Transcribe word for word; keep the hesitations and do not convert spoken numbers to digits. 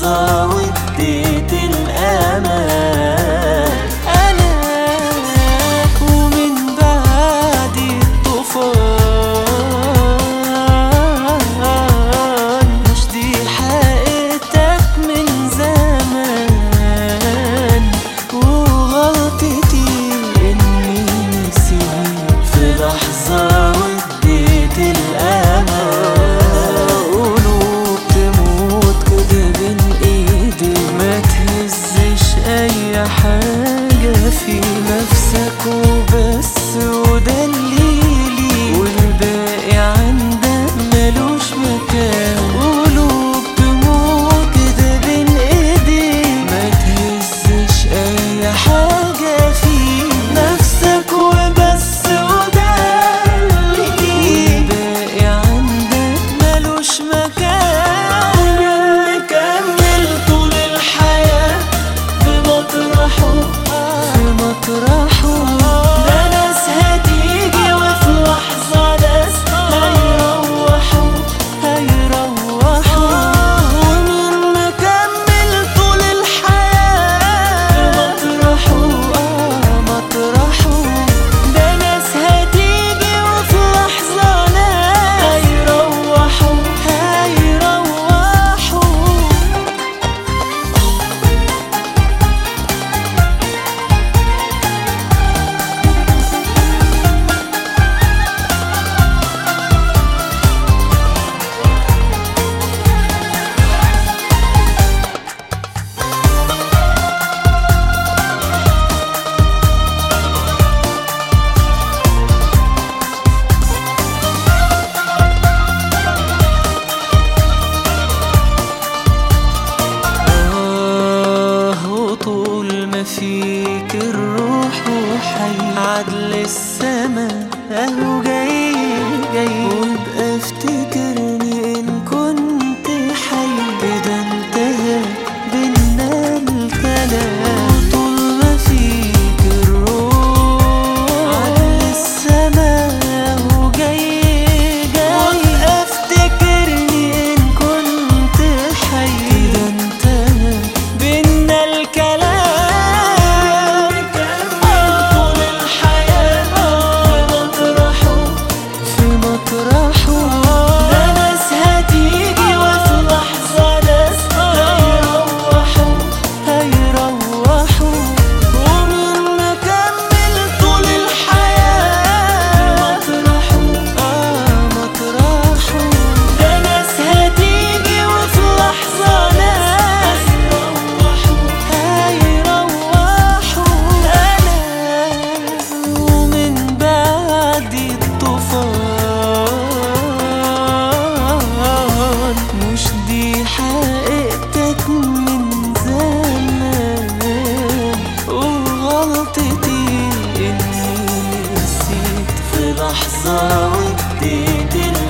لحظة واديت الأمان. أنا ومن بعد الطوفان مش دي حقيقتك من زمان، وغلطتي إني نسيت في لحظة واديت الأمان. قلوب تموت كده بين ايدي، ما تهزش أي حاجة في نفسك وبس، وده الليلي والباقي عندك ملوش مكان. قلوب تموت كده بين ايدي، ما تهزش أي حاجة في نفسك وبس، وده الليلي والباقي عندك ملوش مكان. مكمل طول الحياة بمطرحه في مطرحه، ده ناس هتيجي وفي لحظة ناس هيروحوا هيروحوا. ومين مكمل طول الحياة بمطرحه مطرحه، ده ناس هتيجي وفي لحظة ناس هيروحوا هيروحوا. آه وطول ما فيك الروح وحي، عدل السما اهو جاي جاي. وابقى افتكرني ان كنت حي، كده انتهى بينا الكلام. وطول ما فيك الروح عدل السما اهو جاي جاي. وابقى افتكرني ان كنت حي، كده انتهى بينا الكلام. طول الحياة بمطرحه في مطرحه، ده ناس هتيجي وفي لحظة ناس هيروحوا هيروحوا. ومين مكمل طول الحياة بمطرحه مطرحه، ده ناس هتيجي وفي لحظة ناس هيروحوا هيروحوا. أنا ومن بعد الطوفان مش دي حقيقتك من زمان، وغلطتي إني نسيت في لحظة واديت